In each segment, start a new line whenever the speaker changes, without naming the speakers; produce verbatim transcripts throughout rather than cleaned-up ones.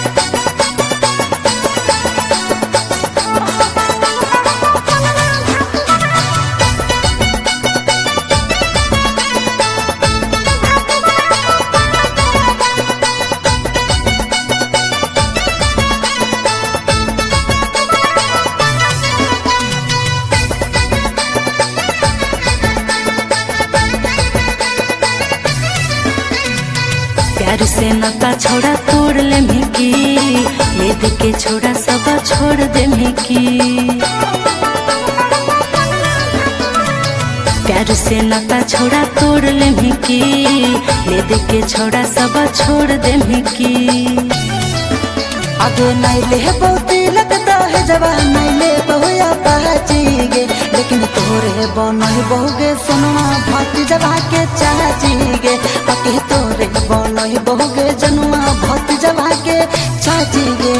प्यार से नाता छोड़ा तोड़ ले मिकी, ले दे के छोड़ा सब छोड़ दे मिकी। प्यार से नाता छोड़ा तोड़ ले मिकी, ले दे के छोड़ा सब छोड़ दे मिकी।
आगे नहीं ले बहुती लगता है जवान नहीं ले बहुया पाचीगे, लेकिन तोरे बनई बहुगे सुनवा भाती जवा के चाचीगे। बाकी तोरे बनई बहुगे जनुआ भाती जवा के चाचीगे।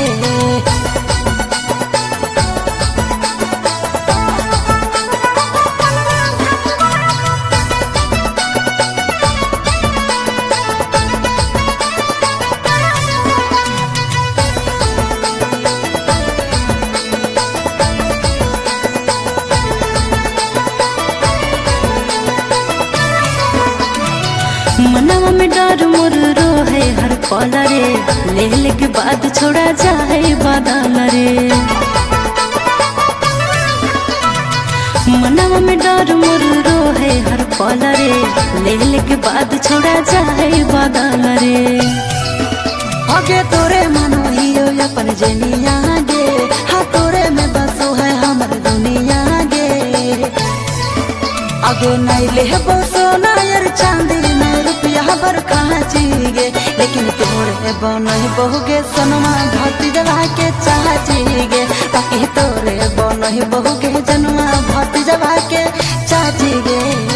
मनवा में डर मोर रो है हर पल रे, ले ले के बाद छोड़ा जाए बादल रे। मनवा में डर मोर रो है हर पल रे, ले ले के बाद छोड़ा जाए बादल रे।
आगे तोरे मनो हियो अपन जनिया गे, हाँ तोरे में बसो है हमर दुनिया गे। आगे नहीं ले बसो ना यार चांदी नहीं रुपया भर खाचीगे, लेकिन तोरे बनई बहुगे सनमा भाती जवा के चाचीगे। बाकी तोरे बनई बहुगे जनुआ भाती जवा के चाचीगे।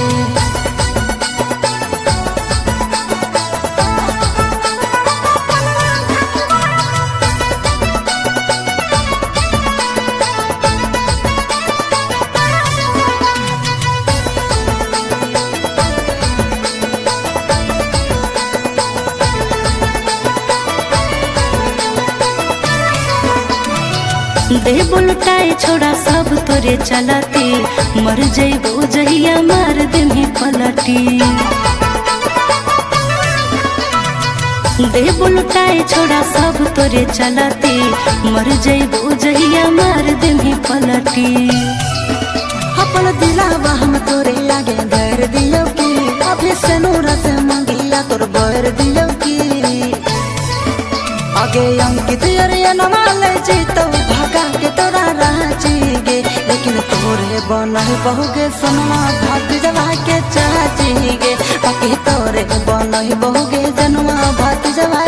दे बुलटाए छोड़ा सब तोरे चलती, मर जइबो जहिया मार दे में पलटी। दे बुलटाए छोड़ा सब तोरे चलती, मर जइबो जहिया मार दे में पलटी।
अपन दिलावा हम तोरे आगे धर दियो की, अभी से नूर से मंगिया तोर बर दियो की। आगे अंकित अरिया नमाले जीतो भागा के तोरा राचीगे, लेकिन तोरे बनई बहुगे सनमा भाती जवा के चाचीगे। बाकी तोरे बनई बहुगे जनुआ भाती जवा